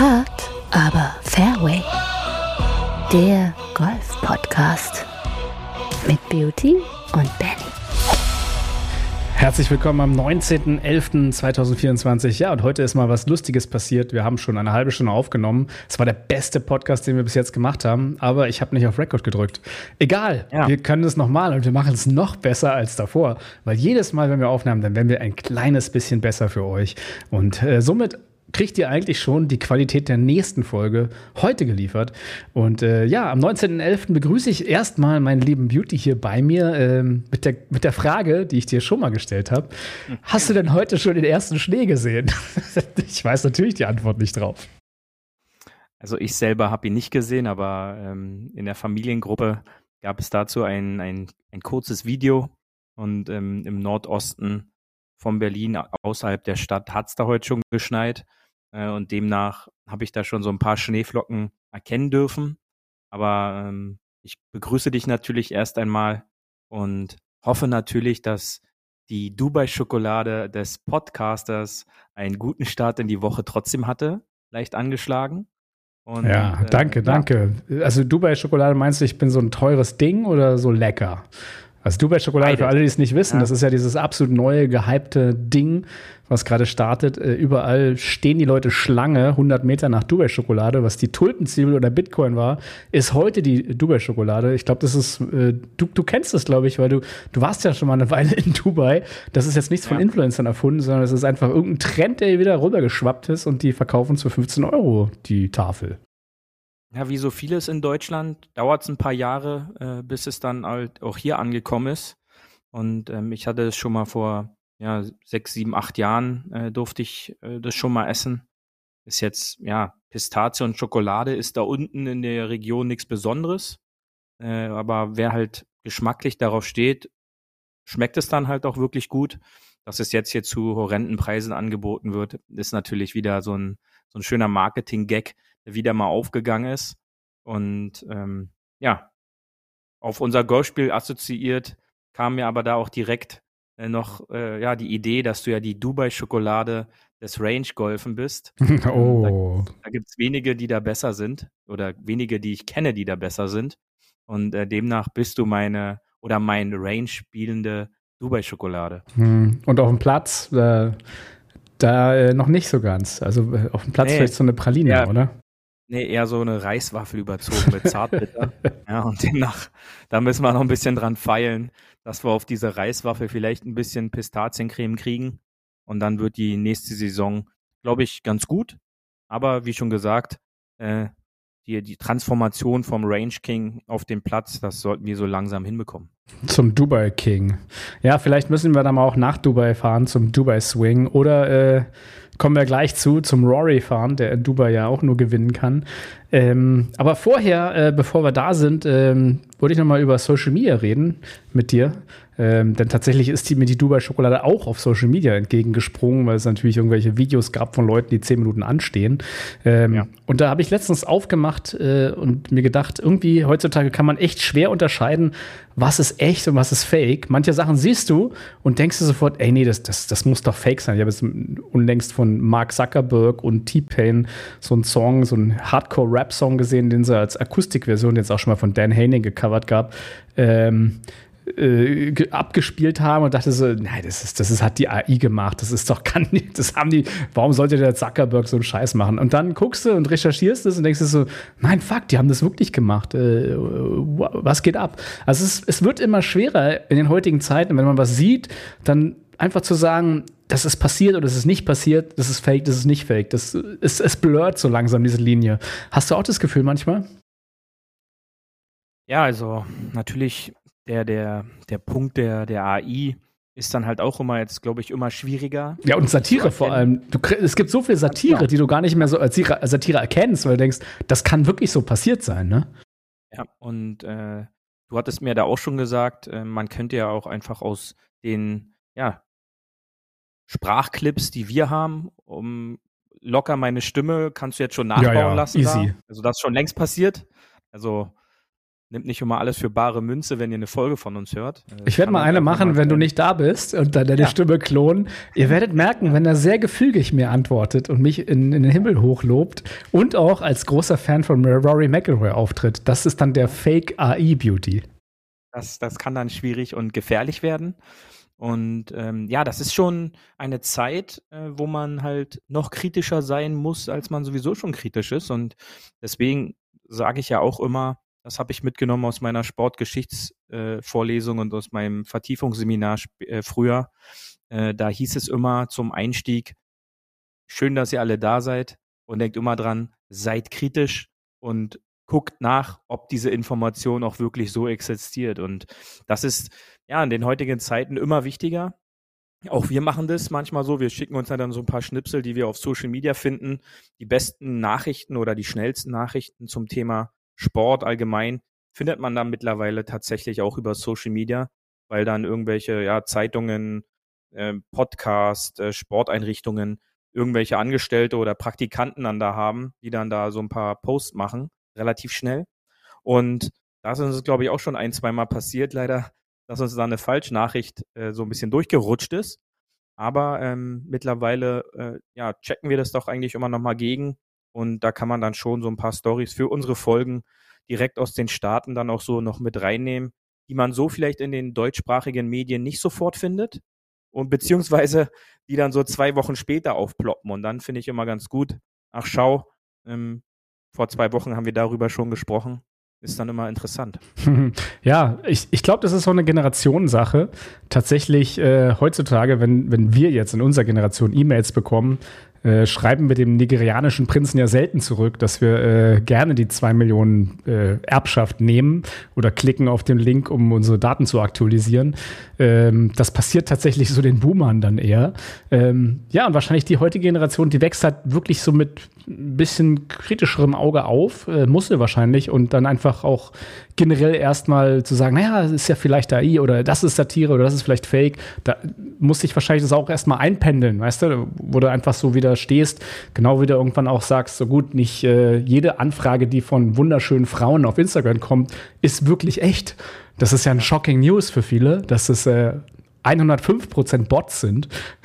Hard, aber Fairway. Der Golf-Podcast mit Beauty und Benny. Herzlich willkommen am 19.11.2024. Ja, und heute ist mal was Lustiges passiert. Wir haben schon eine halbe Stunde aufgenommen. Es war der beste Podcast, den wir bis jetzt gemacht haben, aber ich habe nicht auf Record gedrückt. Egal, wir können es nochmal und wir machen es noch besser als davor, weil jedes Mal, wenn wir aufnehmen, dann werden wir ein kleines bisschen besser für euch. Und somit kriegt ihr eigentlich schon die Qualität der nächsten Folge heute geliefert. Und am 19.11. begrüße ich erstmal meinen lieben Beauty hier bei mir mit der Frage, die ich dir schon mal gestellt habe. Hast du denn heute schon den ersten Schnee gesehen? Ich weiß natürlich die Antwort nicht drauf. Also ich selber habe ihn nicht gesehen, aber in der Familiengruppe gab es dazu ein kurzes Video. Und im Nordosten von Berlin, außerhalb der Stadt, hat es da heute schon geschneit. Und demnach habe ich da schon so ein paar Schneeflocken erkennen dürfen. Aber ich begrüße dich natürlich erst einmal und hoffe natürlich, dass die Dubai-Schokolade des Podcasters einen guten Start in die Woche trotzdem hatte, leicht angeschlagen. Und, ja, danke. Also Dubai-Schokolade, meinst du, ich bin so ein teures Ding oder so lecker? Also Dubai-Schokolade, für alle, die es nicht wissen, das ist ja dieses absolut neue, gehypte Ding, was gerade startet. Überall stehen die Leute Schlange, 100 Meter nach Dubai-Schokolade. Was die Tulpenzwiebel oder Bitcoin war, ist heute die Dubai-Schokolade. Ich glaube, das ist, du kennst das, glaube ich, weil du warst ja schon mal eine Weile in Dubai. Das ist jetzt nichts von Influencern erfunden, sondern es ist einfach irgendein Trend, der wieder rübergeschwappt ist und die verkaufen für 15 € die Tafel. Ja, wie so vieles in Deutschland dauert es ein paar Jahre, bis es dann halt auch hier angekommen ist. Und ich hatte es schon mal vor 6, 7, 8 Jahren durfte ich das schon mal essen. Ist jetzt, Pistazie und Schokolade ist da unten in der Region nichts Besonderes. Aber wer halt geschmacklich darauf steht, schmeckt es dann halt auch wirklich gut. Dass es jetzt hier zu horrenden Preisen angeboten wird, ist natürlich wieder so ein schöner Marketing-Gag, der wieder mal aufgegangen ist. Und auf unser Golfspiel assoziiert kam mir aber da auch direkt noch die Idee, dass du ja die Dubai-Schokolade des Range-Golfen bist. Oh. Da gibt's wenige, die da besser sind oder wenige, die ich kenne, die da besser sind. Und demnach bist du mein Range-spielende Dubai-Schokolade. Und auf dem Platz, da noch nicht so ganz. Also auf dem Platz vielleicht so eine Praline, oder? Nee, eher so eine Reiswaffel überzogen mit Zartbitter. Ja, und demnach, da müssen wir noch ein bisschen dran feilen, dass wir auf diese Reiswaffel vielleicht ein bisschen Pistaziencreme kriegen. Und dann wird die nächste Saison, glaube ich, ganz gut. Aber wie schon gesagt, die Transformation vom Range King auf den Platz, das sollten wir so langsam hinbekommen. Zum Dubai King. Ja, vielleicht müssen wir dann mal auch nach Dubai fahren, zum Dubai Swing. Oder kommen wir gleich zum Rory fahren, der in Dubai ja auch nur gewinnen kann. Aber vorher, bevor wir da sind, wollte ich noch mal über Social Media reden mit dir. Denn tatsächlich ist mir die Dubai-Schokolade auch auf Social Media entgegengesprungen, weil es natürlich irgendwelche Videos gab von Leuten, die 10 Minuten anstehen. Und da habe ich letztens aufgemacht und mir gedacht, irgendwie heutzutage kann man echt schwer unterscheiden, was ist echt und was ist fake. Manche Sachen siehst du und denkst dir sofort, ey, nee, das muss doch fake sein. Ich habe jetzt unlängst von Mark Zuckerberg und T-Pain so einen Song, so einen Hardcore-Rap-Song gesehen, den sie als Akustikversion jetzt auch schon mal von Dan Haining gecovert gab. Abgespielt haben und dachte so, nein, das hat die AI gemacht, warum sollte der Zuckerberg so einen Scheiß machen? Und dann guckst du und recherchierst es und denkst dir so, nein, fuck, die haben das wirklich gemacht. Was geht ab? Also es wird immer schwerer in den heutigen Zeiten, wenn man was sieht, dann einfach zu sagen, das ist passiert oder das ist nicht passiert, das ist fake, das ist nicht fake. Es blurrt so langsam diese Linie. Hast du auch das Gefühl manchmal? Ja, also natürlich der Punkt der AI ist dann halt auch immer jetzt, glaube ich, immer schwieriger. Ja, und Satire vor allem. Es gibt so viel Satire, die du gar nicht mehr so als Satire erkennst, weil du denkst, das kann wirklich so passiert sein, ne? Ja, und du hattest mir da auch schon gesagt, man könnte ja auch einfach aus den Sprachclips, die wir haben, locker meine Stimme kannst du jetzt schon nachbauen lassen. Easy. Da. Also das ist schon längst passiert. Also Nimmt nicht immer alles für bare Münze, wenn ihr eine Folge von uns hört. Ich werde mal eine machen, wenn du nicht da bist und dann deine Stimme klonen. Ihr werdet merken, wenn er sehr gefügig mir antwortet und mich in den Himmel hochlobt und auch als großer Fan von Rory McIlroy auftritt. Das ist dann der Fake AI-Beauty. Das kann dann schwierig und gefährlich werden. Und das ist schon eine Zeit, wo man halt noch kritischer sein muss, als man sowieso schon kritisch ist. Und deswegen sage ich ja auch immer, das habe ich mitgenommen aus meiner Sportgeschichtsvorlesung und aus meinem Vertiefungsseminar früher. Da hieß es immer zum Einstieg, schön, dass ihr alle da seid und denkt immer dran, seid kritisch und guckt nach, ob diese Information auch wirklich so existiert. Und das ist ja in den heutigen Zeiten immer wichtiger. Auch wir machen das manchmal so, wir schicken uns dann so ein paar Schnipsel, die wir auf Social Media finden, die besten Nachrichten oder die schnellsten Nachrichten zum Thema Sport allgemein findet man dann mittlerweile tatsächlich auch über Social Media, weil dann irgendwelche Zeitungen, Podcast, Sporteinrichtungen, irgendwelche Angestellte oder Praktikanten dann da haben, die dann da so ein paar Posts machen, relativ schnell. Und da ist uns, glaube ich, auch schon 1-2 Mal passiert, leider, dass uns da eine Falschnachricht so ein bisschen durchgerutscht ist. Aber mittlerweile checken wir das doch eigentlich immer nochmal gegen. Und da kann man dann schon so ein paar Storys für unsere Folgen direkt aus den Staaten dann auch so noch mit reinnehmen, die man so vielleicht in den deutschsprachigen Medien nicht sofort findet und beziehungsweise die dann so 2 Wochen später aufploppen. Und dann finde ich immer ganz gut, ach schau, vor 2 Wochen haben wir darüber schon gesprochen. Ist dann immer interessant. Ja, ich glaube, das ist so eine Generationssache. Tatsächlich heutzutage, wenn wir jetzt in unserer Generation E-Mails bekommen, schreiben wir dem nigerianischen Prinzen ja selten zurück, dass wir gerne die 2 Millionen Erbschaft nehmen oder klicken auf den Link, um unsere Daten zu aktualisieren. Das passiert tatsächlich so den Boomern dann eher. Und wahrscheinlich die heutige Generation, die wächst halt wirklich so mit ein bisschen kritischerem Auge auf, muss sie wahrscheinlich, und dann einfach auch generell erstmal zu sagen, naja, das ist ja vielleicht AI oder das ist Satire oder das ist vielleicht Fake. Da muss sich wahrscheinlich das auch erstmal einpendeln, weißt du, wo du einfach so wieder stehst, genau wie du irgendwann auch sagst, so gut, nicht jede Anfrage, die von wunderschönen Frauen auf Instagram kommt, ist wirklich echt. Das ist ja ein shocking News für viele, dass es 105% Bots sind.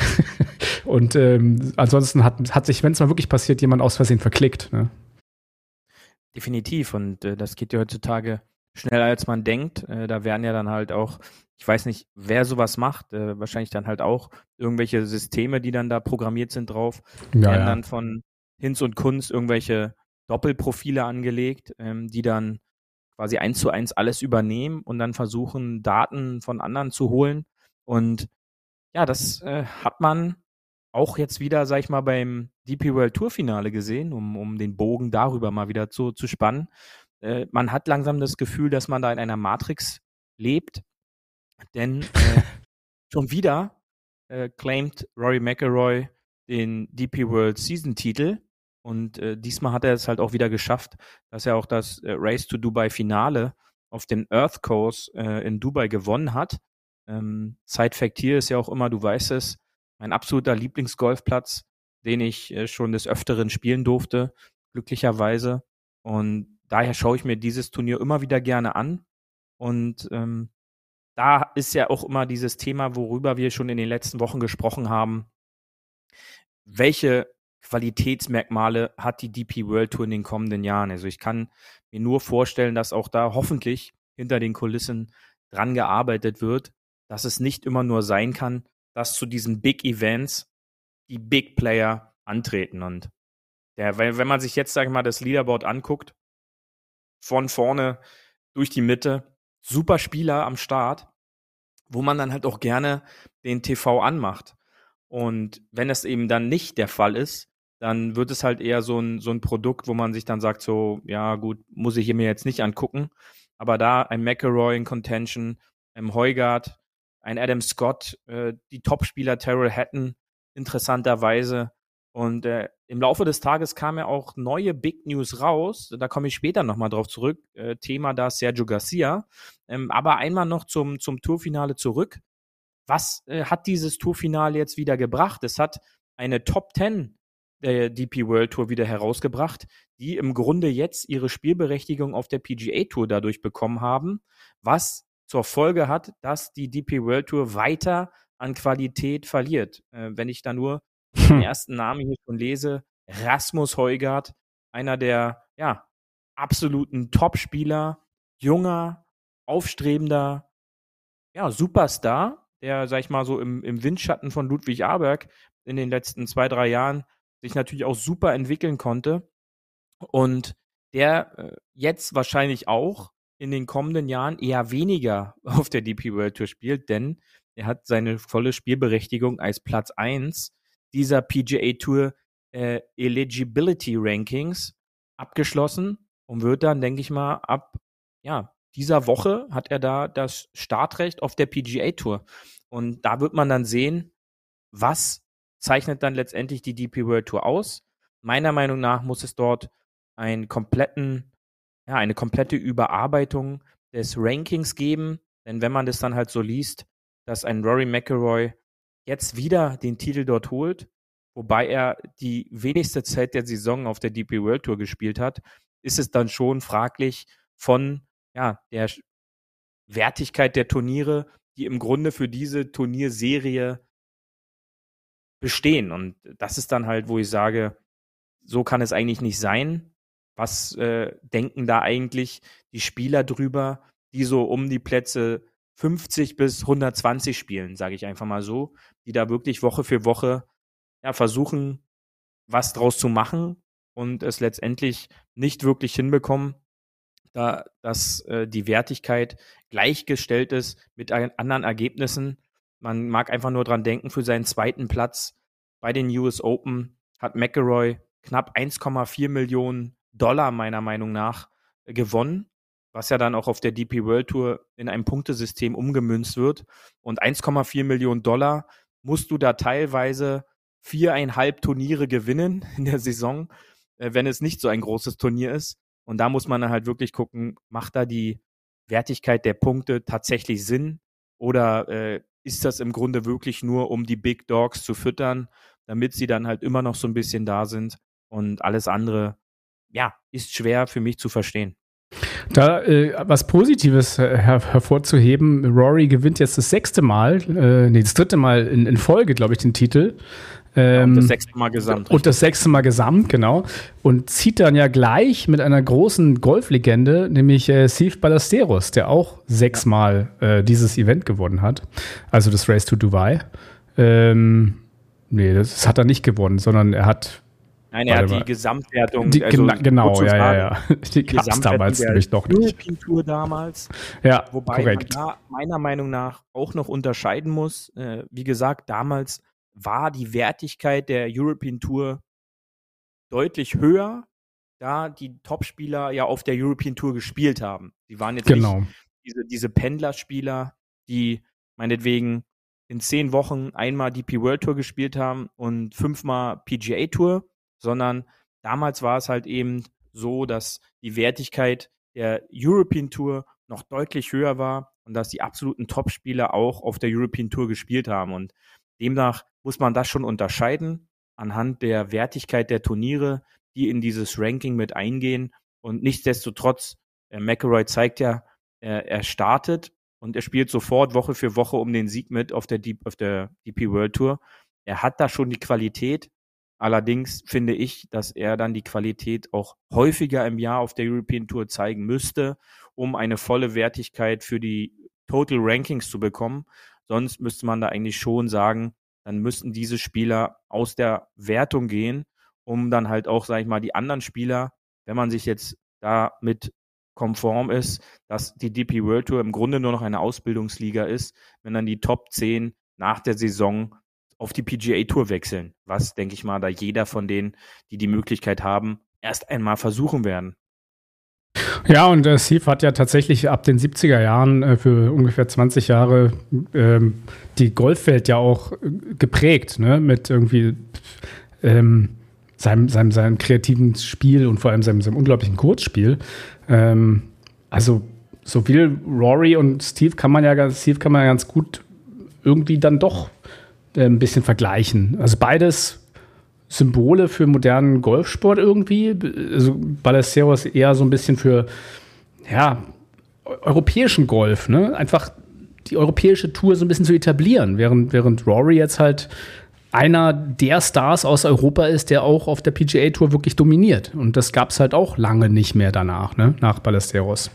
Und ansonsten hat sich, wenn es mal wirklich passiert, jemand aus Versehen verklickt. Ne? Definitiv. Und das geht ja heutzutage schneller, als man denkt. Da werden ja dann halt auch, ich weiß nicht, wer sowas macht, wahrscheinlich dann halt auch irgendwelche Systeme, die dann da programmiert sind drauf, werden dann von Hinz und Kunz irgendwelche Doppelprofile angelegt, die dann quasi 1:1 alles übernehmen und dann versuchen, Daten von anderen zu holen. Und ja, das hat man auch jetzt wieder, sag ich mal, beim DP World Tour Finale gesehen, um den Bogen darüber mal wieder zu spannen. Man hat langsam das Gefühl, dass man da in einer Matrix lebt, denn schon wieder claimt Rory McIlroy den DP World Season Titel und diesmal hat er es halt auch wieder geschafft, dass er auch das Race to Dubai Finale auf dem Earth Course in Dubai gewonnen hat. Side Fact hier ist ja auch immer, du weißt es, mein absoluter Lieblingsgolfplatz, den ich schon des Öfteren spielen durfte, glücklicherweise. Und daher schaue ich mir dieses Turnier immer wieder gerne an. Und da ist ja auch immer dieses Thema, worüber wir schon in den letzten Wochen gesprochen haben. Welche Qualitätsmerkmale hat die DP World Tour in den kommenden Jahren? Also ich kann mir nur vorstellen, dass auch da hoffentlich hinter den Kulissen dran gearbeitet wird, dass es nicht immer nur sein kann, dass zu diesen Big Events die Big Player antreten. Und wenn man sich jetzt, sag ich mal, das Leaderboard anguckt, von vorne durch die Mitte, super Spieler am Start, wo man dann halt auch gerne den TV anmacht. Und wenn es eben dann nicht der Fall ist, dann wird es halt eher so ein Produkt, wo man sich dann sagt, so, ja gut, muss ich mir jetzt nicht angucken. Aber da ein McIlroy in Contention, ein Højgaard, ein Adam Scott, die Topspieler Tyrrell Hatton, interessanterweise. Und im Laufe des Tages kamen ja auch neue Big News raus. Da komme ich später nochmal drauf zurück. Thema da Sergio Garcia. Aber einmal noch zum Tourfinale zurück. Was hat dieses Tourfinale jetzt wieder gebracht? Es hat eine Top 10 der DP World Tour wieder herausgebracht, die im Grunde jetzt ihre Spielberechtigung auf der PGA Tour dadurch bekommen haben, was zur Folge hat, dass die DP World Tour weiter an Qualität verliert. Wenn ich da nur den ersten Namen hier schon lese, Rasmus Højgaard, einer der absoluten Top-Spieler, junger, aufstrebender Superstar, der, sag ich mal, so im Windschatten von Ludwig Aberg in den letzten 2-3 Jahren sich natürlich auch super entwickeln konnte und der jetzt wahrscheinlich auch in den kommenden Jahren eher weniger auf der DP World Tour spielt, denn er hat seine volle Spielberechtigung als Platz 1 dieser PGA Tour Eligibility Rankings abgeschlossen und wird dann, denke ich mal, ab dieser Woche hat er da das Startrecht auf der PGA Tour. Und da wird man dann sehen, was zeichnet dann letztendlich die DP World Tour aus. Meiner Meinung nach muss es dort eine komplette Überarbeitung des Rankings geben. Denn wenn man das dann halt so liest, dass ein Rory McIlroy jetzt wieder den Titel dort holt, wobei er die wenigste Zeit der Saison auf der DP World Tour gespielt hat, ist es dann schon fraglich von der Wertigkeit der Turniere, die im Grunde für diese Turnierserie bestehen. Und das ist dann halt, wo ich sage, so kann es eigentlich nicht sein. Was denken da eigentlich die Spieler drüber, die so um die Plätze 50 bis 120 spielen, sage ich einfach mal so, die da wirklich Woche für Woche versuchen, was draus zu machen und es letztendlich nicht wirklich hinbekommen, dass die Wertigkeit gleichgestellt ist mit anderen Ergebnissen. Man mag einfach nur dran denken, für seinen zweiten Platz bei den US Open hat McIlroy knapp 1,4 Millionen Dollar meiner Meinung nach gewonnen, was ja dann auch auf der DP World Tour in einem Punktesystem umgemünzt wird. Und 1,4 Millionen Dollar musst du da teilweise 4,5 Turniere gewinnen in der Saison, wenn es nicht so ein großes Turnier ist. Und da muss man dann halt wirklich gucken, macht da die Wertigkeit der Punkte tatsächlich Sinn? Oder ist das im Grunde wirklich nur, um die Big Dogs zu füttern, damit sie dann halt immer noch so ein bisschen da sind? Und alles andere, ist schwer für mich zu verstehen. Da was Positives hervorzuheben, Rory gewinnt jetzt das dritte Mal in Folge, glaube ich, den Titel. Und das 6. Mal gesamt. Und das 6. Mal gesamt, genau. Und zieht dann ja gleich mit einer großen Golflegende, nämlich Steve Ballesteros, der auch 6 Mal dieses Event gewonnen hat. Also das Race to Dubai. Das hat er nicht gewonnen, sondern er hat... Nein, er hat die Gesamtwertung. Die gab es damals nämlich noch nicht. European Tour damals. Ja, wobei korrekt. man da meiner Meinung nach auch noch unterscheiden muss. Wie gesagt, damals war die Wertigkeit der European Tour deutlich höher, da die Topspieler ja auf der European Tour gespielt haben. Die waren jetzt nicht diese Pendlerspieler, die meinetwegen in 10 Wochen einmal DP World Tour gespielt haben und 5-mal PGA Tour, sondern damals war es halt eben so, dass die Wertigkeit der European Tour noch deutlich höher war und dass die absoluten Topspieler auch auf der European Tour gespielt haben. Und demnach muss man das schon unterscheiden anhand der Wertigkeit der Turniere, die in dieses Ranking mit eingehen. Und nichtsdestotrotz, McIlroy zeigt ja, er startet und er spielt sofort Woche für Woche um den Sieg mit auf der DP World Tour. Er hat da schon die Qualität. Allerdings finde ich, dass er dann die Qualität auch häufiger im Jahr auf der European Tour zeigen müsste, um eine volle Wertigkeit für die Total Rankings zu bekommen. Sonst müsste man da eigentlich schon sagen, dann müssten diese Spieler aus der Wertung gehen, um dann halt auch, sag ich mal, die anderen Spieler, wenn man sich jetzt damit konform ist, dass die DP World Tour im Grunde nur noch eine Ausbildungsliga ist, wenn dann die Top 10 nach der Saison auf die PGA Tour wechseln, was, denke ich mal, da jeder von denen, die die Möglichkeit haben, erst einmal versuchen werden. Ja, und Steve hat ja tatsächlich ab den 70er Jahren für ungefähr 20 Jahre die Golfwelt ja auch geprägt, ne? Mit irgendwie seinem kreativen Spiel und vor allem seinem unglaublichen Kurzspiel. Also so viel Rory und Steve kann man ja ganz gut irgendwie dann doch ein bisschen vergleichen. Also beides Symbole für modernen Golfsport irgendwie. Also Ballesteros eher so ein bisschen für, ja, europäischen Golf, ne? Einfach die europäische Tour so ein bisschen zu etablieren, während Rory jetzt halt einer der Stars aus Europa ist, der auch auf der PGA Tour wirklich dominiert. Und das gab es halt auch lange nicht mehr danach, ne? Nach Ballesteros.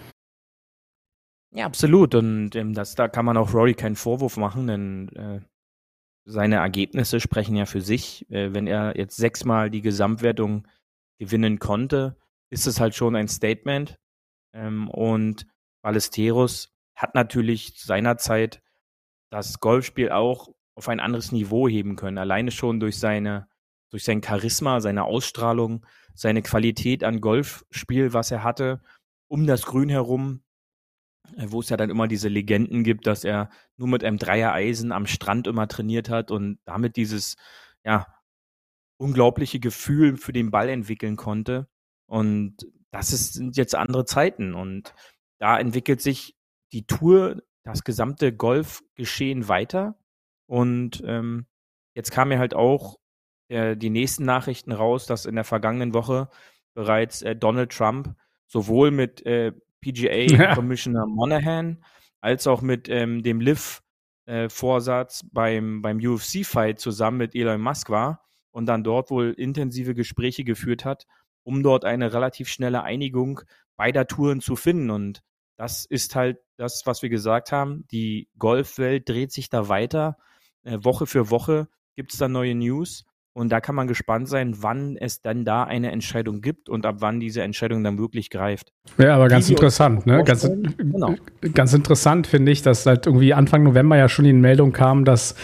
Ja, absolut. Und da kann man auch Rory keinen Vorwurf machen, denn seine Ergebnisse sprechen ja für sich. Wenn er jetzt 6-mal die Gesamtwertung gewinnen konnte, ist es halt schon ein Statement. Und Ballesteros hat natürlich seinerzeit das Golfspiel auch auf ein anderes Niveau heben können. Alleine schon durch sein Charisma, seine Ausstrahlung, seine Qualität an Golfspiel, was er hatte, um das Grün herum, wo es ja dann immer diese Legenden gibt, dass er nur mit einem Dreiereisen am Strand immer trainiert hat und damit dieses, ja, unglaubliche Gefühl für den Ball entwickeln konnte. Und sind jetzt andere Zeiten. Und da entwickelt sich die Tour, das gesamte Golfgeschehen weiter. Und jetzt kamen ja halt auch die nächsten Nachrichten raus, dass in der vergangenen Woche bereits Donald Trump sowohl mit PGA-Commissioner Monahan als auch mit dem LIV-Vorsatz beim UFC-Fight zusammen mit Elon Musk war und dann dort wohl intensive Gespräche geführt hat, um dort eine relativ schnelle Einigung beider Touren zu finden. Und das ist halt das, was wir gesagt haben. Die Golfwelt dreht sich da weiter. Woche für Woche gibt es da neue News. Und da kann man gespannt sein, wann es dann da eine Entscheidung gibt und ab wann diese Entscheidung dann wirklich greift. Ja, aber ganz interessant, ne? Ganz interessant finde ich, dass seit irgendwie Anfang November ja schon die Meldung kam, dass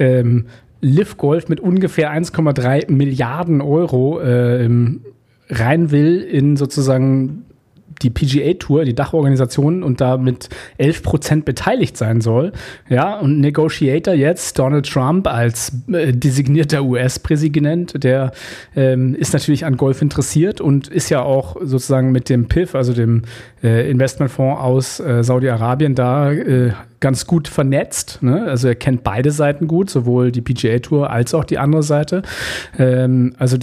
LIV Golf mit ungefähr 1,3 Milliarden Euro rein will in sozusagen die PGA-Tour, die Dachorganisation und da mit 11% beteiligt sein soll. Ja, und Negotiator jetzt, Donald Trump als designierter US-Präsident, der ist natürlich an Golf interessiert und ist ja auch sozusagen mit dem PIF, also dem Investmentfonds aus Saudi-Arabien, da ganz gut vernetzt. Ne? Also er kennt beide Seiten gut, sowohl die PGA-Tour als auch die andere Seite. Also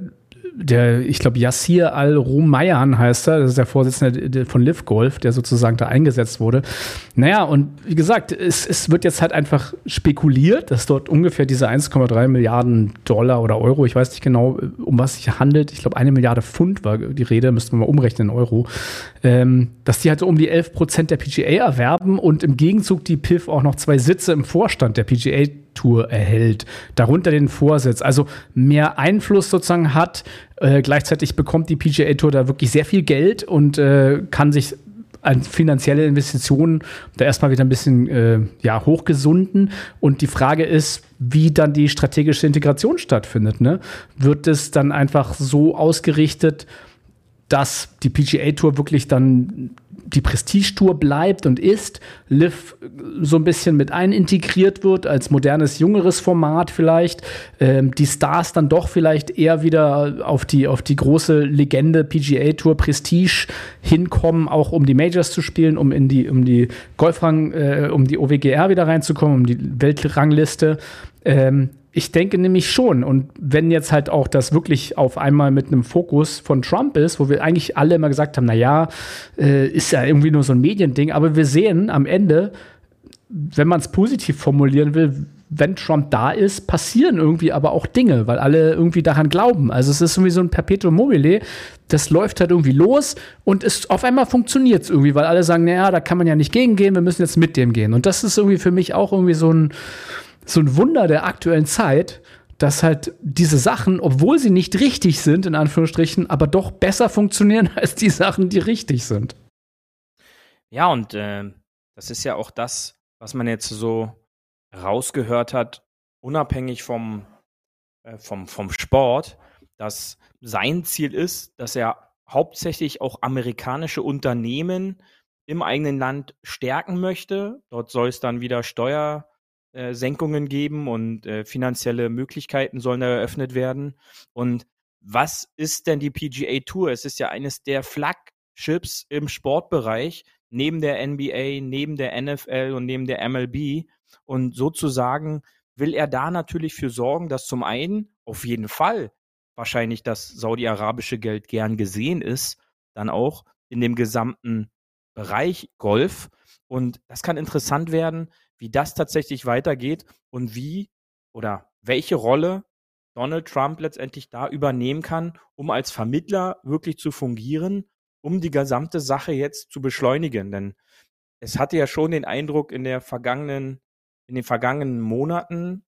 ich glaube, Yassir Al-Rumayyan heißt er, das ist der Vorsitzende von LIV Golf, der sozusagen da eingesetzt wurde. Naja, und wie gesagt, es wird jetzt halt einfach spekuliert, dass dort ungefähr diese 1,3 Milliarden Dollar oder Euro, ich weiß nicht genau, um was es sich handelt, ich glaube 1 Milliarde Pfund war die Rede, müssten wir mal umrechnen in Euro, dass die halt so um die 11% der PGA erwerben und im Gegenzug die PIF auch noch 2 Sitze im Vorstand der PGA Tour erhält, darunter den Vorsitz, also mehr Einfluss sozusagen hat. Gleichzeitig bekommt die PGA Tour da wirklich sehr viel Geld und kann sich an finanzielle Investitionen da erstmal wieder ein bisschen hochgesunden. Und die Frage ist, wie dann die strategische Integration stattfindet. Ne? Wird es dann einfach so ausgerichtet, dass die PGA Tour wirklich dann die Prestige-Tour bleibt und ist, LIV so ein bisschen mit integriert wird als modernes, jüngeres Format vielleicht, die Stars dann doch vielleicht eher wieder auf die große Legende PGA-Tour Prestige hinkommen, auch um die Majors zu spielen, um die Golfrang, um die OWGR wieder reinzukommen, um die Weltrangliste. Ich denke nämlich schon. Und wenn jetzt halt auch das wirklich auf einmal mit einem Fokus von Trump ist, wo wir eigentlich alle immer gesagt haben, naja, ist ja irgendwie nur so ein Mediending, aber wir sehen am Ende, wenn man es positiv formulieren will, wenn Trump da ist, passieren irgendwie aber auch Dinge, weil alle irgendwie daran glauben. Also es ist irgendwie so ein Perpetuum mobile, das läuft halt irgendwie los und auf einmal funktioniert es irgendwie, weil alle sagen, naja, da kann man ja nicht gegengehen, wir müssen jetzt mit dem gehen. Und das ist irgendwie für mich auch irgendwie so ein Wunder der aktuellen Zeit, dass halt diese Sachen, obwohl sie nicht richtig sind, in Anführungsstrichen, aber doch besser funktionieren als die Sachen, die richtig sind. Ja, und das ist ja auch das, was man jetzt so rausgehört hat, unabhängig vom Sport, dass sein Ziel ist, dass er hauptsächlich auch amerikanische Unternehmen im eigenen Land stärken möchte. Dort soll es dann wieder Steuersenkungen geben und finanzielle Möglichkeiten sollen eröffnet werden. Und was ist denn die PGA Tour? Es ist ja eines der Flaggships im Sportbereich, neben der NBA, neben der NFL und neben der MLB. Und sozusagen will er da natürlich für sorgen, dass zum einen auf jeden Fall wahrscheinlich das saudi-arabische Geld gern gesehen ist, dann auch in dem gesamten Bereich Golf. Und das kann interessant werden, wie das tatsächlich weitergeht und wie oder welche Rolle Donald Trump letztendlich da übernehmen kann, um als Vermittler wirklich zu fungieren, um die gesamte Sache jetzt zu beschleunigen. Denn es hatte ja schon den Eindruck in den vergangenen Monaten,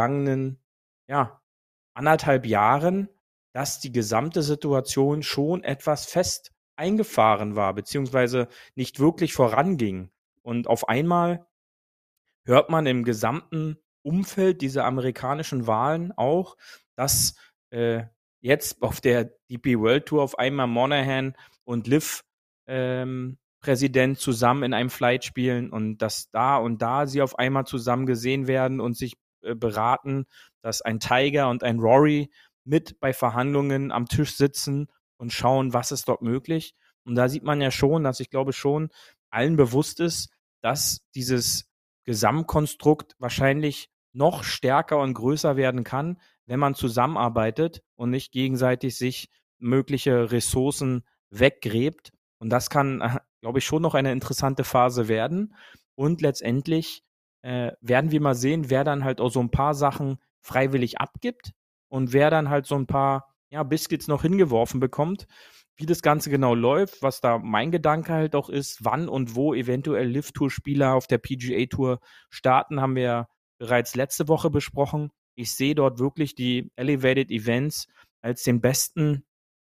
ja, 1,5 Jahren, dass die gesamte Situation schon etwas fest eingefahren war, beziehungsweise nicht wirklich voranging. Und auf einmal hört man im gesamten Umfeld dieser amerikanischen Wahlen auch, dass jetzt auf der DP World Tour auf einmal Monahan und Liv Präsident zusammen in einem Flight spielen und dass da und da sie auf einmal zusammen gesehen werden und sich beraten, dass ein Tiger und ein Rory mit bei Verhandlungen am Tisch sitzen und schauen, was ist dort möglich. Und da sieht man ja schon, dass ich glaube schon allen bewusst ist, dass dieses Gesamtkonstrukt wahrscheinlich noch stärker und größer werden kann, wenn man zusammenarbeitet und nicht gegenseitig sich mögliche Ressourcen weggräbt. Und das kann, glaube ich, schon noch eine interessante Phase werden. Und letztendlich werden wir mal sehen, wer dann halt auch so ein paar Sachen freiwillig abgibt und wer dann halt so ein paar Biscuits noch hingeworfen bekommt. Wie das Ganze genau läuft, was da mein Gedanke halt auch ist, wann und wo eventuell Live-Tour-Spieler auf der PGA-Tour starten, haben wir ja bereits letzte Woche besprochen. Ich sehe dort wirklich die Elevated Events als den besten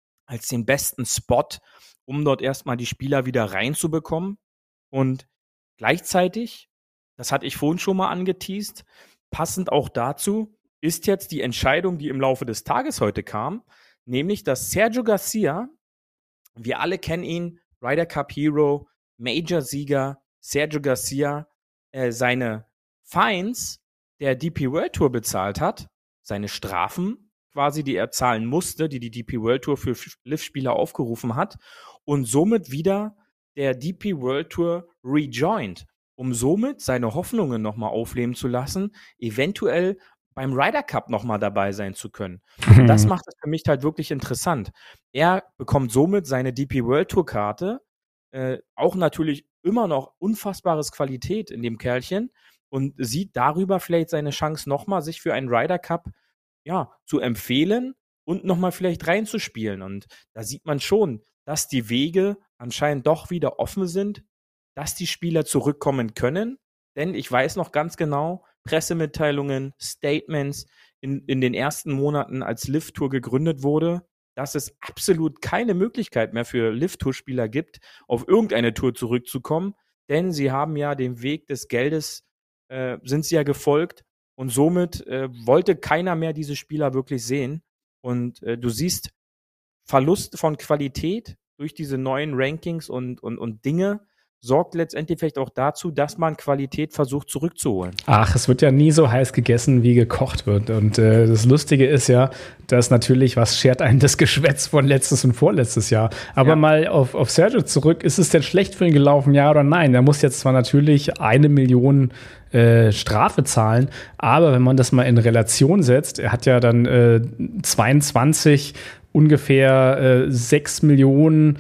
Spot, um dort erstmal die Spieler wieder reinzubekommen. Und gleichzeitig, das hatte ich vorhin schon mal angeteast, passend auch dazu, ist jetzt die Entscheidung, die im Laufe des Tages heute kam, nämlich, dass Sergio Garcia, wir alle kennen ihn, Ryder Cup Hero, Major-Sieger, Sergio Garcia, seine Fines der DP World Tour bezahlt hat, seine Strafen quasi, die er zahlen musste, die DP World Tour für Liv-Spieler aufgerufen hat und somit wieder der DP World Tour rejoined, um somit seine Hoffnungen nochmal aufleben zu lassen, eventuell beim Ryder Cup nochmal dabei sein zu können. Und das macht es für mich halt wirklich interessant. Er bekommt somit seine DP World Tour Karte, auch natürlich immer noch unfassbares Qualität in dem Kerlchen und sieht darüber vielleicht seine Chance nochmal, sich für einen Ryder Cup zu empfehlen und nochmal vielleicht reinzuspielen. Und da sieht man schon, dass die Wege anscheinend doch wieder offen sind, dass die Spieler zurückkommen können. Denn ich weiß noch ganz genau, Pressemitteilungen, Statements in den ersten Monaten, als Liv-Tour gegründet wurde, dass es absolut keine Möglichkeit mehr für Liv-Tour-Spieler gibt, auf irgendeine Tour zurückzukommen, denn sie haben ja den Weg des Geldes, sind sie ja gefolgt und somit wollte keiner mehr diese Spieler wirklich sehen. Und du siehst Verlust von Qualität durch diese neuen Rankings und Dinge, sorgt letztendlich vielleicht auch dazu, dass man Qualität versucht zurückzuholen. Ach, es wird ja nie so heiß gegessen, wie gekocht wird. Und das Lustige ist ja, dass natürlich, was schert einen das Geschwätz von letztes und vorletztes Jahr. Aber mal auf Sergio zurück, ist es denn schlecht für ihn gelaufen, ja oder nein? Er muss jetzt zwar natürlich 1 Million Strafe zahlen, aber wenn man das mal in Relation setzt, er hat ja dann 22 ungefähr 6 Millionen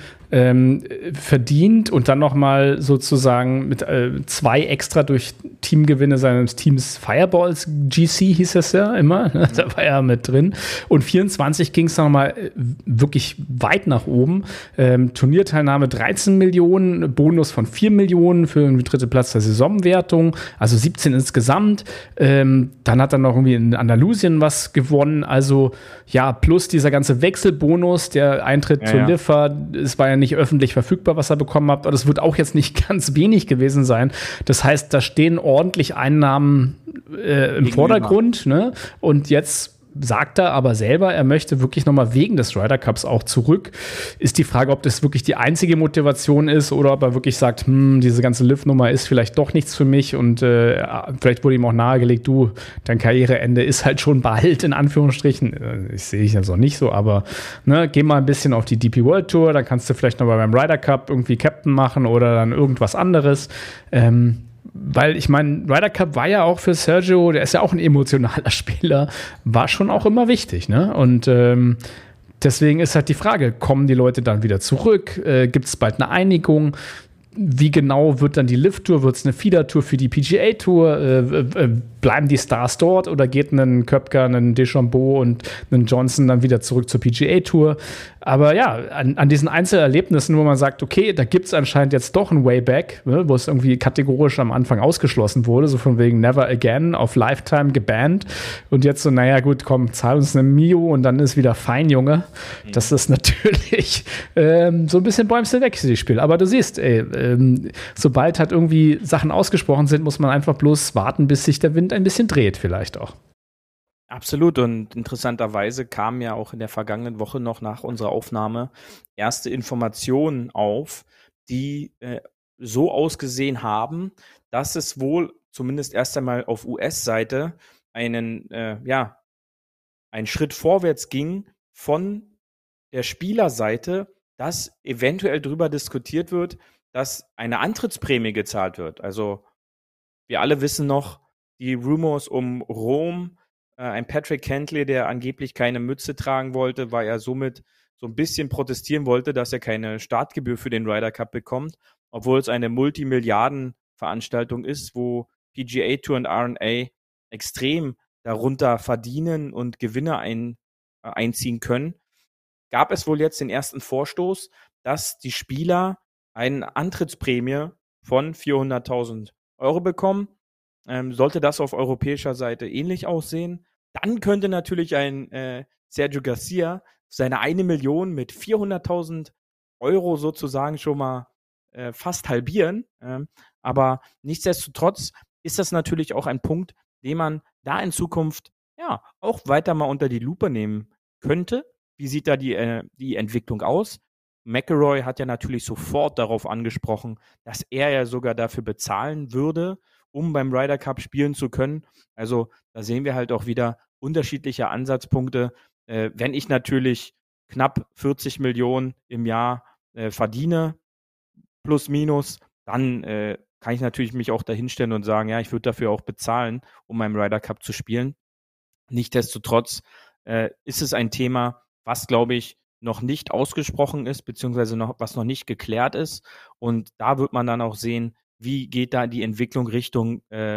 verdient und dann nochmal sozusagen mit 2 extra durch Teamgewinne seines Teams Fireballs, GC hieß es ja immer, ne? Da war er mit drin. Und 24 ging es nochmal wirklich weit nach oben. Turnierteilnahme 13 Millionen, Bonus von 4 Millionen für den 3. Platz der Saisonwertung, also 17 insgesamt. Dann hat er noch irgendwie in Andalusien was gewonnen, also ja, plus dieser ganze Wechselbonus, der Eintritt zur Liv war, es war ja nicht öffentlich verfügbar, was er bekommen hat, aber das wird auch jetzt nicht ganz wenig gewesen sein. Das heißt, da stehen ordentlich Einnahmen im Vordergrund, ne? Und jetzt sagt er aber selber, er möchte wirklich nochmal wegen des Ryder Cups auch zurück. Ist die Frage, ob das wirklich die einzige Motivation ist oder ob er wirklich sagt, diese ganze Liv-Nummer ist vielleicht doch nichts für mich und vielleicht wurde ihm auch nahegelegt, du, dein Karriereende ist halt schon bald, in Anführungsstrichen. Ich sehe ich also nicht so, aber ne, geh mal ein bisschen auf die DP World Tour, dann kannst du vielleicht nochmal beim Ryder Cup irgendwie Captain machen oder dann irgendwas anderes. Weil ich meine, Ryder Cup war ja auch für Sergio, der ist ja auch ein emotionaler Spieler, war schon auch immer wichtig, ne? Und deswegen ist halt die Frage, kommen die Leute dann wieder zurück? Gibt es bald eine Einigung? Wie genau wird dann die Lift-Tour? Wird es eine Feeder-Tour für die PGA-Tour? Bleiben die Stars dort oder geht ein Koepka, ein DeChambeau und ein Johnson dann wieder zurück zur PGA-Tour? Aber ja, an diesen Einzelerlebnissen, wo man sagt, okay, da gibt es anscheinend jetzt doch ein Wayback, ne, wo es irgendwie kategorisch am Anfang ausgeschlossen wurde, so von wegen Never Again, auf Lifetime gebannt. Und jetzt so, naja gut, komm, zahl uns eine Mio und dann ist wieder fein, Junge. Das ist natürlich so ein bisschen Bäumste weg, dieses Spiel. Aber du siehst, sobald halt irgendwie Sachen ausgesprochen sind, muss man einfach bloß warten, bis sich der Wind ein bisschen dreht, vielleicht auch. Absolut, und interessanterweise kamen ja auch in der vergangenen Woche noch nach unserer Aufnahme erste Informationen auf, die so ausgesehen haben, dass es wohl zumindest erst einmal auf US-Seite einen Schritt vorwärts ging von der Spielerseite, dass eventuell darüber diskutiert wird, dass eine Antrittsprämie gezahlt wird. Also wir alle wissen noch die Rumors um Rom, ein Patrick Cantlay, der angeblich keine Mütze tragen wollte, weil er somit so ein bisschen protestieren wollte, dass er keine Startgebühr für den Ryder Cup bekommt, obwohl es eine Multimilliarden-Veranstaltung ist, wo PGA Tour und R&A extrem darunter verdienen und Gewinne einziehen können. Gab es wohl jetzt den ersten Vorstoß, dass die Spieler eine Antrittsprämie von 400.000 Euro bekommen. Sollte das auf europäischer Seite ähnlich aussehen, dann könnte natürlich ein Sergio Garcia seine 1 Million mit 400.000 Euro sozusagen schon mal fast halbieren. Aber nichtsdestotrotz ist das natürlich auch ein Punkt, den man da in Zukunft ja auch weiter mal unter die Lupe nehmen könnte. Wie sieht da die Entwicklung aus? McIlroy hat ja natürlich sofort darauf angesprochen, dass er ja sogar dafür bezahlen würde, um beim Ryder Cup spielen zu können. Also da sehen wir halt auch wieder unterschiedliche Ansatzpunkte. Wenn ich natürlich knapp 40 Millionen im Jahr verdiene, plus minus, dann kann ich natürlich mich auch dahinstellen und sagen, ja, ich würde dafür auch bezahlen, um beim Ryder Cup zu spielen. Nichtsdestotrotz ist es ein Thema, was, glaube ich, noch nicht ausgesprochen ist, beziehungsweise was noch nicht geklärt ist. Und da wird man dann auch sehen, wie geht da die Entwicklung Richtung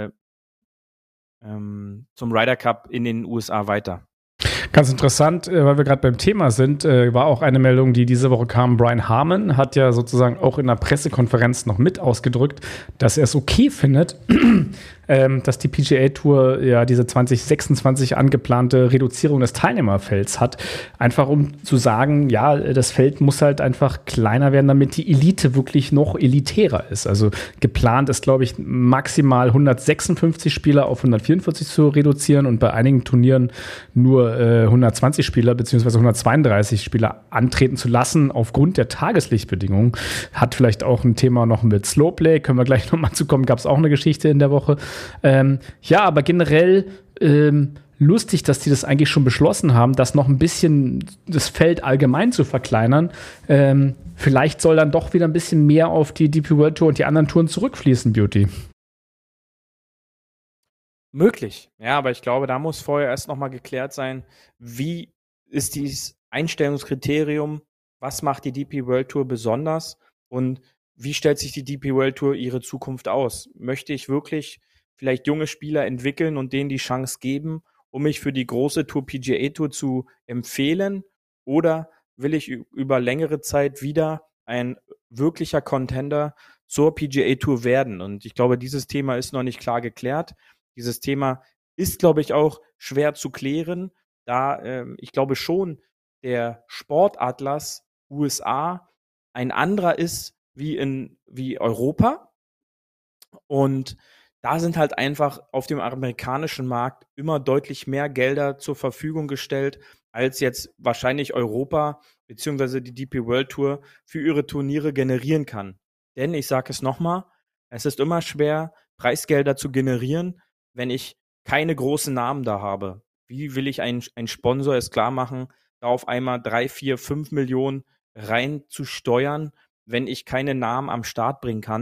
zum Ryder Cup in den USA weiter. Ganz interessant, weil wir gerade beim Thema sind, war auch eine Meldung, die diese Woche kam. Brian Harman hat ja sozusagen auch in der Pressekonferenz noch mit ausgedrückt, dass er es okay findet, dass die PGA-Tour ja diese 2026 angeplante Reduzierung des Teilnehmerfelds hat. Einfach um zu sagen, ja, das Feld muss halt einfach kleiner werden, damit die Elite wirklich noch elitärer ist. Also geplant ist, glaube ich, maximal 156 Spieler auf 144 zu reduzieren und bei einigen Turnieren nur 120 Spieler bzw. 132 Spieler antreten zu lassen aufgrund der Tageslichtbedingungen. Hat vielleicht auch ein Thema noch mit Slowplay, können wir gleich nochmal zukommen, gab es auch eine Geschichte in der Woche. Ja, aber generell lustig, dass die das eigentlich schon beschlossen haben, das noch ein bisschen das Feld allgemein zu verkleinern. Vielleicht soll dann doch wieder ein bisschen mehr auf die DP World Tour und die anderen Touren zurückfließen, Beauty. Möglich, ja, aber ich glaube, da muss vorher erst nochmal geklärt sein, wie ist dieses Einstellungskriterium, was macht die DP World Tour besonders und wie stellt sich die DP World Tour ihre Zukunft aus? Möchte ich wirklich vielleicht junge Spieler entwickeln und denen die Chance geben, um mich für die große Tour PGA Tour zu empfehlen? Oder will ich über längere Zeit wieder ein wirklicher Contender zur PGA Tour werden? Und ich glaube, dieses Thema ist noch nicht klar geklärt. Dieses Thema ist, glaube ich, auch schwer zu klären, da ich glaube schon, der Sportatlas USA ein anderer ist wie Europa. Und da sind halt einfach auf dem amerikanischen Markt immer deutlich mehr Gelder zur Verfügung gestellt, als jetzt wahrscheinlich Europa bzw. die DP World Tour für ihre Turniere generieren kann. Denn, ich sage es nochmal, es ist immer schwer, Preisgelder zu generieren, wenn ich keine großen Namen da habe. Wie will ich ein Sponsor es klar machen, da auf einmal 3, 4, 5 Millionen rein zu steuern, wenn ich keine Namen am Start bringen kann?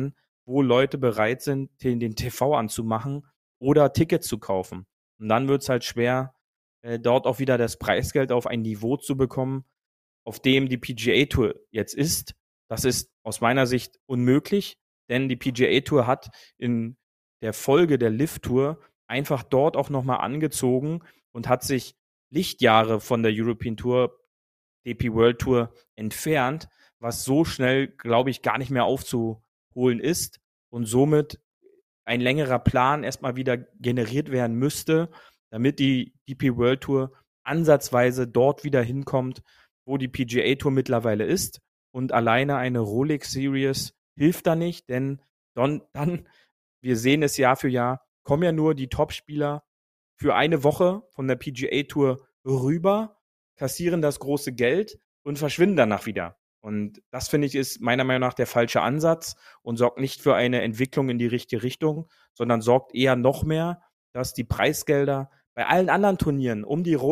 wo Leute bereit sind, den TV anzumachen oder Tickets zu kaufen. Und dann wird es halt schwer, dort auch wieder das Preisgeld auf ein Niveau zu bekommen, auf dem die PGA Tour jetzt ist. Das ist aus meiner Sicht unmöglich, denn die PGA Tour hat in der Folge der LIV Tour einfach dort auch nochmal angezogen und hat sich Lichtjahre von der European Tour, DP World Tour entfernt, was so schnell, glaube ich, gar nicht mehr aufzuholen ist und somit ein längerer Plan erstmal wieder generiert werden müsste, damit die DP World Tour ansatzweise dort wieder hinkommt, wo die PGA Tour mittlerweile ist. Und alleine eine Rolex Series hilft da nicht, denn dann, wir sehen es Jahr für Jahr, kommen ja nur die Top-Spieler für eine Woche von der PGA Tour rüber, kassieren das große Geld und verschwinden danach wieder. Und das, finde ich, ist meiner Meinung nach der falsche Ansatz und sorgt nicht für eine Entwicklung in die richtige Richtung, sondern sorgt eher noch mehr, dass die Preisgelder bei allen anderen Turnieren um die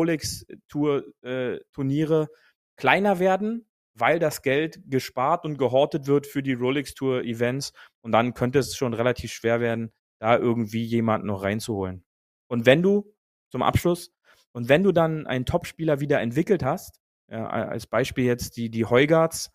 Rolex-Tour-Turniere kleiner werden, weil das Geld gespart und gehortet wird für die Rolex-Tour-Events. Und dann könnte es schon relativ schwer werden, da irgendwie jemanden noch reinzuholen. Und wenn du, zum Abschluss, und wenn du dann einen Topspieler wieder entwickelt hast, als Beispiel jetzt die Højgaards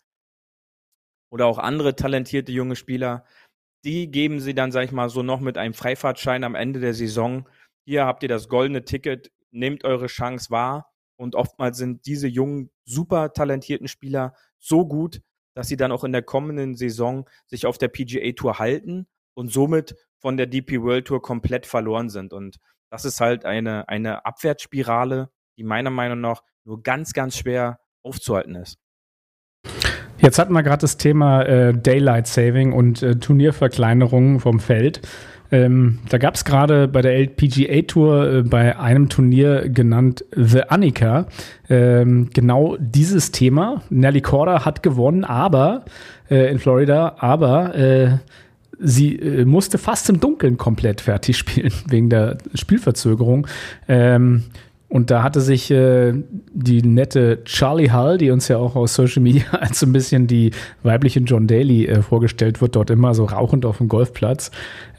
oder auch andere talentierte junge Spieler, die geben sie dann, sag ich mal, so noch mit einem Freifahrtschein am Ende der Saison. Hier habt ihr das goldene Ticket, nehmt eure Chance wahr. Und oftmals sind diese jungen, super talentierten Spieler so gut, dass sie dann auch in der kommenden Saison sich auf der PGA Tour halten und somit von der DP World Tour komplett verloren sind. Und das ist halt eine Abwärtsspirale, die meiner Meinung nach nur ganz, ganz schwer aufzuhalten ist. Jetzt hatten wir gerade das Thema Daylight Saving und Turnierverkleinerung vom Feld. Da gab es gerade bei der LPGA Tour bei einem Turnier genannt The Annika genau dieses Thema. Nelly Korda hat gewonnen, aber in Florida, aber sie musste fast im Dunkeln komplett fertig spielen wegen der Spielverzögerung. Und da hatte sich die nette Charlie Hull, die uns ja auch aus Social Media als so ein bisschen die weibliche John Daly vorgestellt wird, dort immer so rauchend auf dem Golfplatz,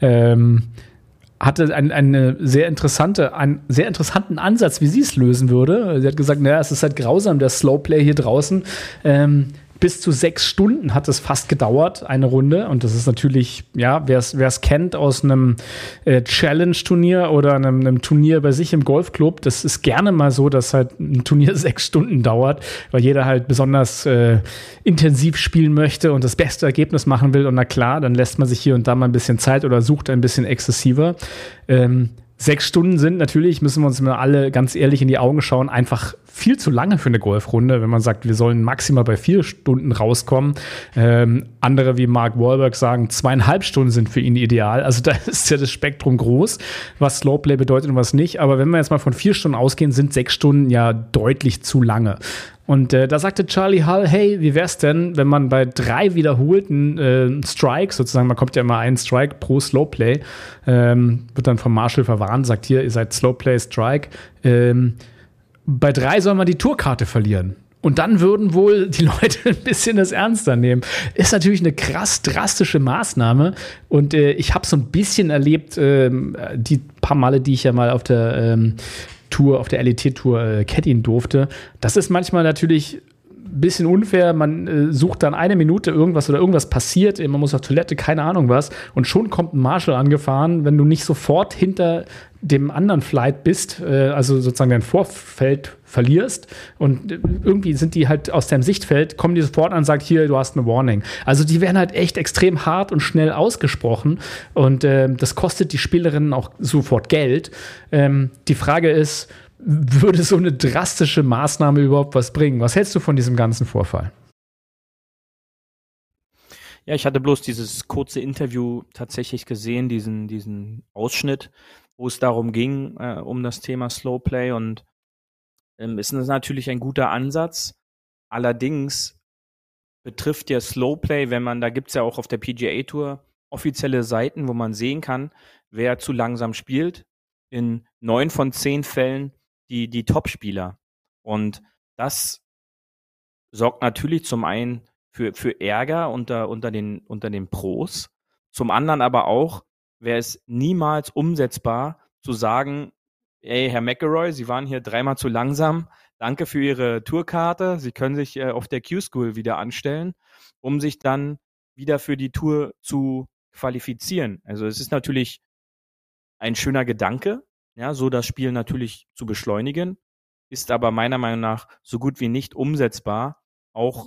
hatte einen sehr interessanten Ansatz, wie sie es lösen würde. Sie hat gesagt, naja, es ist halt grausam, der Slowplay hier draußen. Bis zu 6 Stunden hat es fast gedauert, eine Runde. Und das ist natürlich, ja, wer es kennt aus einem Challenge-Turnier oder einem Turnier bei sich im Golfclub, das ist gerne mal so, dass halt ein Turnier 6 Stunden dauert, weil jeder halt besonders intensiv spielen möchte und das beste Ergebnis machen will. Und na klar, dann lässt man sich hier und da mal ein bisschen Zeit oder sucht ein bisschen exzessiver. 6 Stunden sind natürlich, müssen wir uns mal alle ganz ehrlich in die Augen schauen, einfach viel zu lange für eine Golfrunde, wenn man sagt, wir sollen maximal bei 4 Stunden rauskommen. Andere wie Mark Wahlberg sagen, 2,5 Stunden sind für ihn ideal. Also da ist ja das Spektrum groß, was Slowplay bedeutet und was nicht. Aber wenn wir jetzt mal von 4 Stunden ausgehen, sind 6 Stunden ja deutlich zu lange. Und da sagte Charlie Hull, hey, wie wär's denn, wenn man bei 3 wiederholten Strikes, sozusagen, man kommt ja immer einen Strike pro Slowplay, wird dann vom Marshal verwarnt, sagt hier, ihr seid Slowplay, Strike, bei 3 soll man die Tourkarte verlieren. Und dann würden wohl die Leute ein bisschen das ernster nehmen. Ist natürlich eine krass drastische Maßnahme. Und ich habe so ein bisschen erlebt, die paar Male, die ich ja mal auf der Tour, auf der LET-Tour caddieren durfte. Das ist manchmal natürlich ein bisschen unfair. Man sucht dann 1 Minute irgendwas oder irgendwas passiert. Man muss auf Toilette, keine Ahnung was. Und schon kommt ein Marshal angefahren, wenn du nicht sofort hinter dem anderen Flight bist, also sozusagen dein Vorfeld verlierst und irgendwie sind die halt aus deinem Sichtfeld, kommen die sofort an und sagen, hier, du hast eine Warning. Also die werden halt echt extrem hart und schnell ausgesprochen und das kostet die Spielerinnen auch sofort Geld. Die Frage ist, würde so eine drastische Maßnahme überhaupt was bringen? Was hältst du von diesem ganzen Vorfall? Ja, ich hatte bloß dieses kurze Interview tatsächlich gesehen, diesen Ausschnitt, wo es darum ging, um das Thema Slowplay und ist natürlich ein guter Ansatz. Allerdings betrifft ja Slowplay, da gibt es ja auch auf der PGA Tour offizielle Seiten, wo man sehen kann, wer zu langsam spielt. In 9 von 10 Fällen die Top-Spieler. Und das sorgt natürlich zum einen für Ärger unter den Pros. Zum anderen aber auch wäre es niemals umsetzbar zu sagen, ey, Herr McElroy, Sie waren hier 3-mal zu langsam. Danke für Ihre Tourkarte. Sie können sich auf der Q-School wieder anstellen, um sich dann wieder für die Tour zu qualifizieren. Also es ist natürlich ein schöner Gedanke, ja, so das Spiel natürlich zu beschleunigen, ist aber meiner Meinung nach so gut wie nicht umsetzbar, auch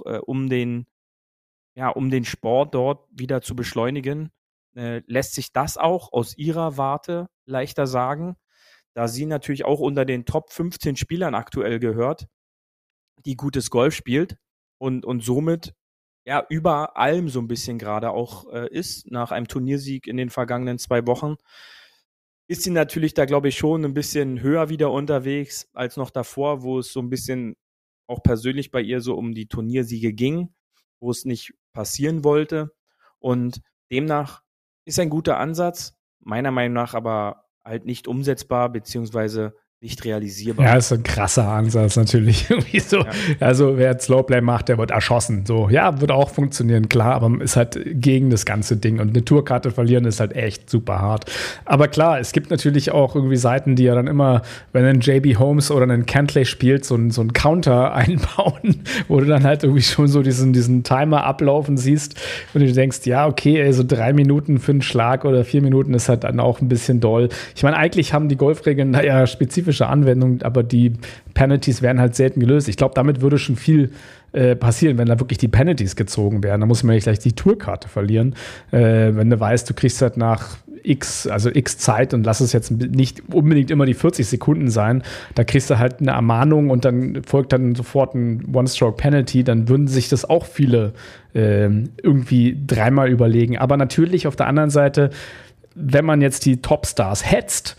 um den Sport dort wieder zu beschleunigen. Lässt sich das auch aus Ihrer Warte leichter sagen, da sie natürlich auch unter den Top 15 Spielern aktuell gehört, die gutes Golf spielt und somit ja über allem so ein bisschen gerade auch ist, nach einem Turniersieg in den vergangenen 2 Wochen, ist sie natürlich da, glaube ich, schon ein bisschen höher wieder unterwegs als noch davor, wo es so ein bisschen auch persönlich bei ihr so um die Turniersiege ging, wo es nicht passieren wollte. Und demnach ist ein guter Ansatz, meiner Meinung nach aber halt nicht umsetzbar beziehungsweise nicht realisierbar. Ja, ist ein krasser Ansatz natürlich. Irgendwie so. Ja. Also wer Slowplay macht, der wird erschossen. So, ja, wird auch funktionieren, klar, aber ist halt gegen das ganze Ding. Und eine Tourkarte verlieren ist halt echt super hart. Aber klar, es gibt natürlich auch irgendwie Seiten, die ja dann immer, wenn ein JB Holmes oder ein Cantlay spielt, so ein Counter einbauen, wo du dann halt irgendwie schon so diesen Timer ablaufen siehst und du denkst, ja, okay, ey, so 3 Minuten für einen Schlag oder 4 Minuten ist halt dann auch ein bisschen doll. Ich meine, eigentlich haben die Golfregeln da ja spezifische Anwendung, aber die Penalties werden halt selten gelöst. Ich glaube, damit würde schon viel passieren, wenn da wirklich die Penalties gezogen werden. Da muss man ja gleich die Tourkarte verlieren. Wenn du weißt, du kriegst halt nach X Zeit und lass es jetzt nicht unbedingt immer die 40 Sekunden sein, da kriegst du halt eine Ermahnung und dann folgt dann sofort ein One-Stroke-Penalty, dann würden sich das auch viele irgendwie 3-mal überlegen. Aber natürlich auf der anderen Seite, wenn man jetzt die Topstars hetzt,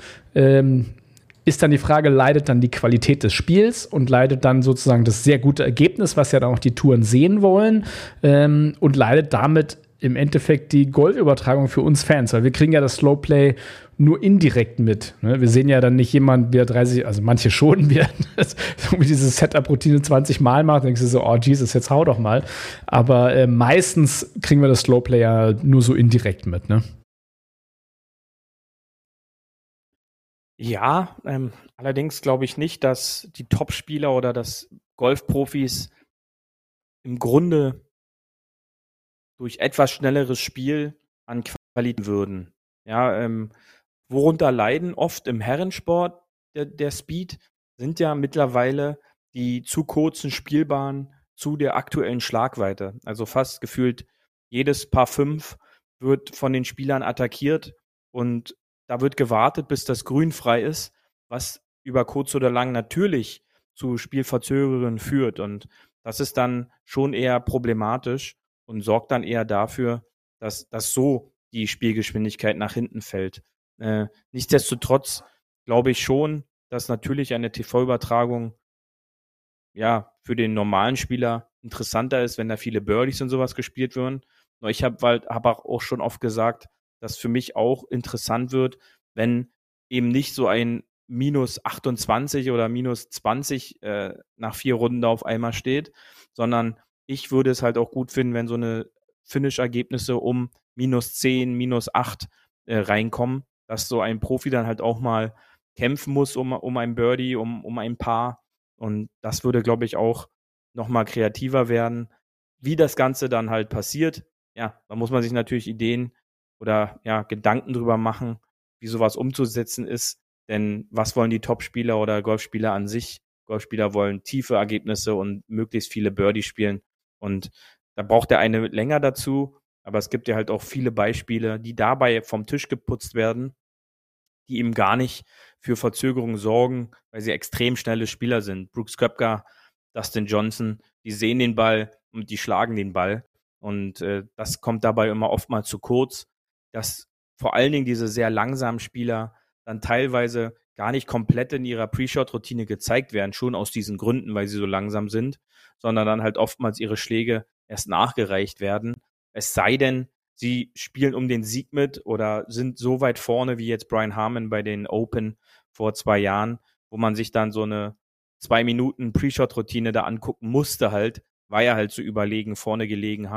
ist dann die Frage, leidet dann die Qualität des Spiels und leidet dann sozusagen das sehr gute Ergebnis, was ja dann auch die Touren sehen wollen, und leidet damit im Endeffekt die Golfübertragung für uns Fans, weil wir kriegen ja das Slowplay nur indirekt mit. Ne? Wir sehen ja dann nicht jemanden, der 30, also manche schon, wie diese Setup-Routine 20 Mal macht, dann denkst du so, oh Jesus, jetzt hau doch mal. Aber meistens kriegen wir das Slowplay ja nur so indirekt mit, ne? Ja, allerdings glaube ich nicht, dass die Topspieler oder dass Golfprofis im Grunde durch etwas schnelleres Spiel an Qualität würden. Ja, worunter leiden oft im Herrensport der Speed, sind ja mittlerweile die zu kurzen Spielbahnen zu der aktuellen Schlagweite. Also fast gefühlt jedes Par 5 wird von den Spielern attackiert und da wird gewartet, bis das Grün frei ist, was über kurz oder lang natürlich zu Spielverzögerungen führt. Und das ist dann schon eher problematisch und sorgt dann eher dafür, dass so die Spielgeschwindigkeit nach hinten fällt. Nichtsdestotrotz glaube ich schon, dass natürlich eine TV-Übertragung ja für den normalen Spieler interessanter ist, wenn da viele Birdies und sowas gespielt werden. Nur ich habe auch schon oft gesagt, dass für mich auch interessant wird, wenn eben nicht so ein minus 28 oder minus 20 nach 4 Runden da auf einmal steht, sondern ich würde es halt auch gut finden, wenn so eine Finish-Ergebnisse um minus 10, minus 8 reinkommen, dass so ein Profi dann halt auch mal kämpfen muss um ein Birdie, um ein Paar. Und das würde, glaube ich, auch nochmal kreativer werden. Wie das Ganze dann halt passiert, ja, da muss man sich natürlich Ideen oder ja, Gedanken drüber machen, wie sowas umzusetzen ist. Denn was wollen die Topspieler oder Golfspieler an sich? Golfspieler wollen tiefe Ergebnisse und möglichst viele Birdie spielen. Und da braucht der eine länger dazu. Aber es gibt ja halt auch viele Beispiele, die dabei vom Tisch geputzt werden, die eben gar nicht für Verzögerungen sorgen, weil sie extrem schnelle Spieler sind. Brooks Koepka, Dustin Johnson, die sehen den Ball und die schlagen den Ball. Und das kommt dabei immer oftmals zu kurz, dass vor allen Dingen diese sehr langsamen Spieler dann teilweise gar nicht komplett in ihrer Pre-Shot-Routine gezeigt werden, schon aus diesen Gründen, weil sie so langsam sind, sondern dann halt oftmals ihre Schläge erst nachgereicht werden. Es sei denn, sie spielen um den Sieg mit oder sind so weit vorne wie jetzt Brian Harman bei den Open vor 2 Jahren, wo man sich dann so eine 2 Minuten Pre-Shot-Routine da angucken musste halt, weil er halt so überlegen vorne gelegen hat.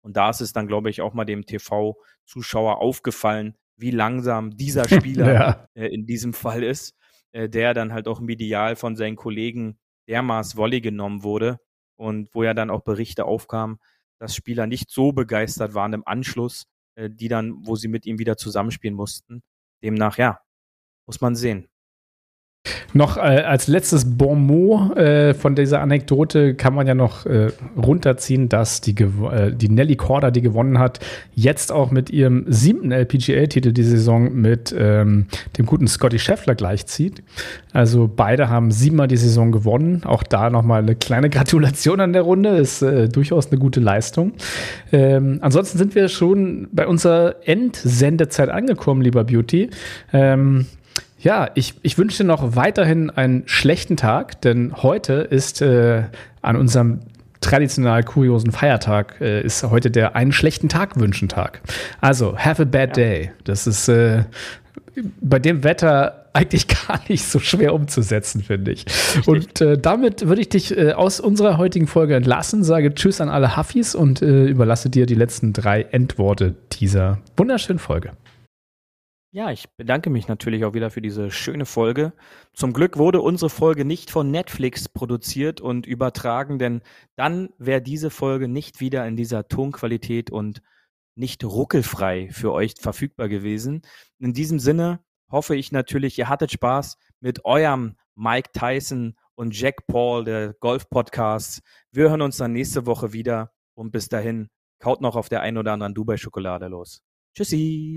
Und da ist es dann, glaube ich, auch mal dem TV-Zuschauer aufgefallen, wie langsam dieser Spieler in diesem Fall ist, der dann halt auch medial von seinen Kollegen dermaßen Volley genommen wurde und wo ja dann auch Berichte aufkamen, dass Spieler nicht so begeistert waren im Anschluss, wo sie mit ihm wieder zusammenspielen mussten. Demnach, muss man sehen. Noch als letztes Bon mot von dieser Anekdote kann man ja noch runterziehen, dass die Nelly Korda, die gewonnen hat, jetzt auch mit ihrem 7. LPGA-Titel die Saison mit dem guten Scottie Scheffler gleichzieht. Also beide haben 7-mal die Saison gewonnen. Auch da nochmal eine kleine Gratulation an der Runde. Ist durchaus eine gute Leistung. Ansonsten sind wir schon bei unserer Endsendezeit angekommen, lieber Beauty. Ja, ich wünsche dir noch weiterhin einen schlechten Tag, denn heute ist an unserem traditionell kuriosen Feiertag ist heute der einen schlechten Tag wünschen Tag. Also, have a bad day. Das ist bei dem Wetter eigentlich gar nicht so schwer umzusetzen, finde ich. Und damit würde ich dich aus unserer heutigen Folge entlassen, sage Tschüss an alle Huffis und überlasse dir die letzten 3 Endworte dieser wunderschönen Folge. Ja, ich bedanke mich natürlich auch wieder für diese schöne Folge. Zum Glück wurde unsere Folge nicht von Netflix produziert und übertragen, denn dann wäre diese Folge nicht wieder in dieser Tonqualität und nicht ruckelfrei für euch verfügbar gewesen. In diesem Sinne hoffe ich natürlich, ihr hattet Spaß mit eurem Mike Tyson und Jack Paul, der Golf-Podcast. Wir hören uns dann nächste Woche wieder und bis dahin kaut noch auf der einen oder anderen Dubai-Schokolade los. Tschüssi!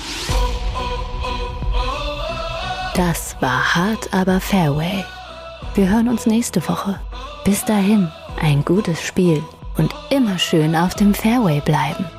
Das war Hard aber Fairway. Wir hören uns nächste Woche. Bis dahin, ein gutes Spiel und immer schön auf dem Fairway bleiben.